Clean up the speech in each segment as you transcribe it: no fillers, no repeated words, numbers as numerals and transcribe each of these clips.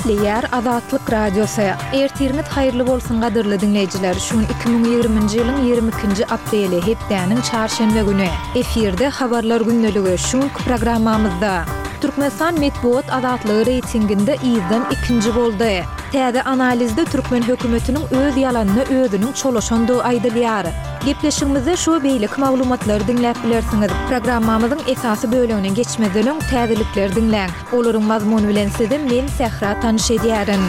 Eşitliyer Azatlyk Radiosu. Ertirnet hayırlı bolsun gadyrly dinleýijiler. Şun 2020-nji ýylyň 22-nji apreli hepdäniň çarşembe güni. Efirde habarlar günneligi şun programmamyzda. Türkmenistan Medeniýet azatlygy reytinginde ýyzdan 2-nji boldy. Täze analizde Türkmen hökümetiniň öz ýalanyny özüniň çolaşandygy aýdylýar. Gepleşigimizde şu beýlik maglumatlary dinläp bilersiňiz. Programmamyzyň esasy bölümine geçmeden öň täzelikler dinläň. Olaryň mazmuny bilen sizem men Sehra tanyş edýärin.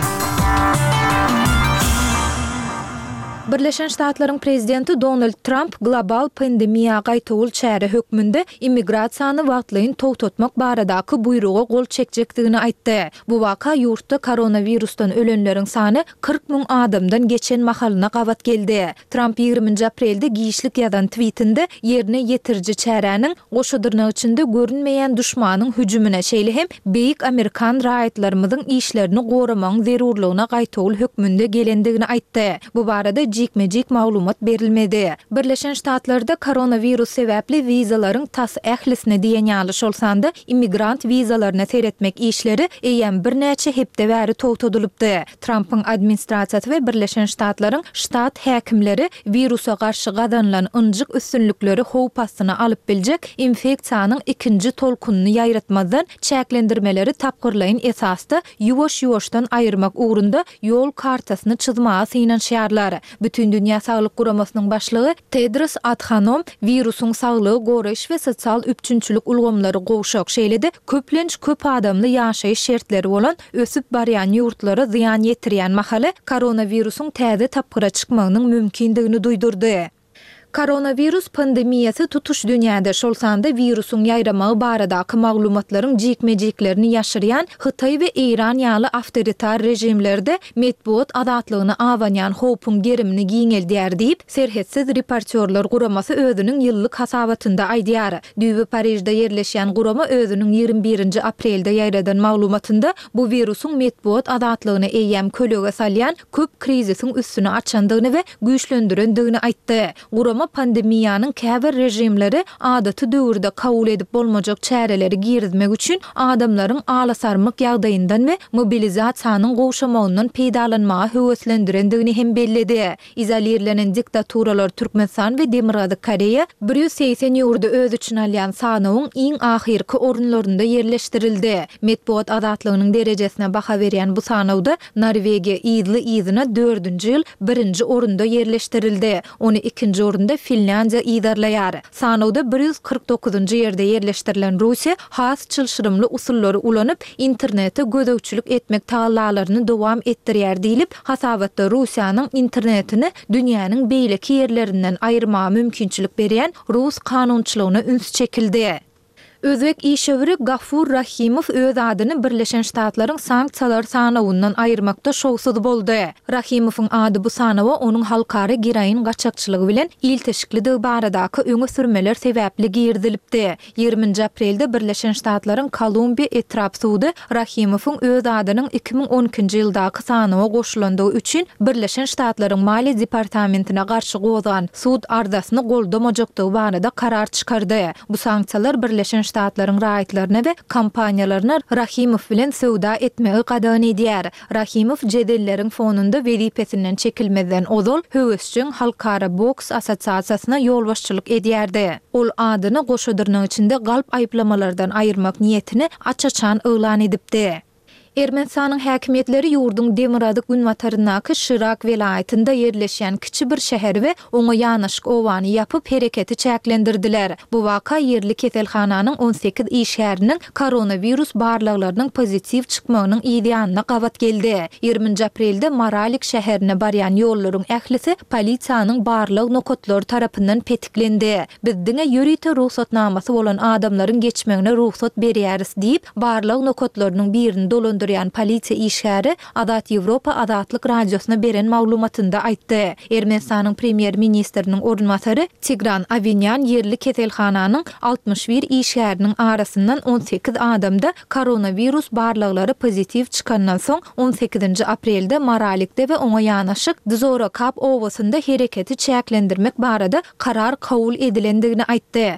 Birleşen Ştatlaryň prezidenti Donald Trump global pandemiýa gaýtawul çäre hökmünde immigrasiýany wagtlaýyn togtatmak baradaky buyruga gol çekjekdigini aýtdy. Bu waka ýurtda koronavirusdan ölenleriň sany 40 000 adamdan geçen mahalyna gabat geldi. Trump 20 aprelde giýişlik ýazan tweetinde ýerine ýetirji çäräniň goşadyrnyň içinde görünmeýän düşmanyň hüjümine şeýle hem beýik Amerikan raýatlarymyzyň işlerini goramagyň zerurlygyna gaýtawul hökmünde gelendigini aýtdy. Bu barada jikmejik maglumat berilmedi. Birleşen Ştatlarda koronavirus sebäpli vizalaryň tas ählisine diýen ýalyş bolsanda immigrant vizalaryna seretmek işleri eýen bir näçe hepde bäri togtadylypdy. Trump'yň administrasiýasy we Birleşen Ştatlaryň ştat häkimleri virusa garşy gadanlan ynjyk üstünlükleri howp astyna alyp biljek infeksiýanyň ikinji tolkunyny ýaýratmadan çäklendirmeleri tapgyrlaýyn esasda ýuwaş-ýuwaşdan aýyrmak ugrunda ýol kartasyny çyzmaga synanýarlar. Bütün Dünya Sağlık Guramasynyň başlygy Tedros Adhanom virusyň saglygy goraýyş we sosial üpçünçilik ulgamlary gowşak şeýlede köp adamly ýaşaýyş şertleri bolan ösüp barýan ýurtlara ziýan ýetirýän mahaly koronavirusyň täze tapgyra çykmagynyň mümkindigini duýdurdy. Koronavirus pandemiýasy tutuş dünýäde şolsanda virusyň ýaýramagy baradaky maglumatlaryň jikmejiklerini ýaşyrýan Hytaý we Eýran ýaly awtoritar rejimlerde medeniýet azatlygyny awanýan howpyň gerimini giňeldýär diýip serhetsiz reportyorlar guramasy özüniň ýyllyk hasabatynda aýdýar. Düýbi Parijde ýerleşýän gurama özüniň 21 aprelde ýaýradan maglumatynda bu virusyň medeniýet azatlygyny eýem kölege salýan köp krizisiň üstüne açandygyny we güýçlendirendigini aýtdy. Pandemiýanyň käbir rejimleri adaty döwürde kabul edip bolmajak çäreleri girizmek üçin adamlaryň alasarmyk ýagdaýyndan we mobilizasiýanyň gowşamagyndan peýdalanmagy höweslendirendigini hem belledi. Izolirlenen diktaturalar Türkmenistan we Demirgazy Koreýa 180 ýurda öz üçin alýan sanawyň iň ahirki orunlarynda ýerleşdirildi. Medeniýet azatlygynyň derejesine baha berýän bu sanawda Norwegiýa ýyzyna 4-nji ýyl 1-nji orunda ýerleşdirildi. Ony 2-nji orunda Finlandiya idarlaýar. Sanawda 149-njy ýerde ýerleşdirilen Russiýa has çylşyrymly usullary ulanyp internete gödöwçilik etmek taýlaryny dowam etdirýär diýilip, hasabatda Russiýanyň internetini dünýäniň beýleki ýerlerinden aýyrmaga mümkinçilik berýän Rus kanunçylygyna üns çekildi. Özbek işçileri Gafur Rahimov öz adyny Birleşen Ştatlaryň sanksiýalar sanawyndan aýyrmakda şowsuz boldy. Rahimowyň ady bu sanawa onuň halkary giraýyn gaçakçylygy bilen ilteşikligi baradaky öňe sürmeler sebäpli girdilipdi. 20 aprelde Birleşen Ştatlaryň Kolumbiya etrap sudy Rahimowyň öz adynyň 2012-nji ýyldaky sanawa goşulandygy üçin Birleşen Ştatlaryň Maliýe departamentine garşy gozan sud ardasyny goldamajakdygy barada karar çykardy. Bu sanksiýalar Birleşen Ştatlaryň raýatlaryna we kampaniýalaryna Rahimov bilen söwda etmegi gadany edýär. Rahimov jedelleriň fonunda wezipesinden çekilmeden ozal höwesçiň halkara boks assosiasiýasyna ýolbaşçylyk edýärdi. Ol adyny goşadyrnyň içinde galp aýplamalardan aýyrmak niýetini açaçan öýlan edipdi. Ermenistanyň häkimetleri ýurdun Demirgazy günwatarynaky Şyrak welaýatynda ýerleşýän kiçi bir şäher we oňa ýanaşyk owany ýapyp hereketi çäklendirdiler. Bu waka ýerli keselhananyň 18 işgäriniň koronavirus barlaklarynyň pozitiv çykmagynyň ýa-da gabat geldi. 20 aprelde Maralik şäherine barýan ýollaryň ählisi polisiýanyň barlag nokotlary tarapyndan petiklendi. Bizdiňe ýörite ruhsatnamasy bolan adamlaryň geçmegine ruhsat berýäris diýip barlag nokotlarynyň birini dolandyrýan polisiýa işgäri Azat Ýewropa Azatlyk radiosuna beren maglumatynda aýtdy. Ermenistanyň premier ministriniň orunmasary Tigran Avinyan ýerli keselhananyň 61 işgäriniň arasyndan 18 adamda koronavirus barlaklary pozitiv çykandan soň 18 aprelde Maralikde we oňa ýanaşyk Dzorakap owasynda hereketi çäklendirmek barada karar kabul edilendigini aýtdy.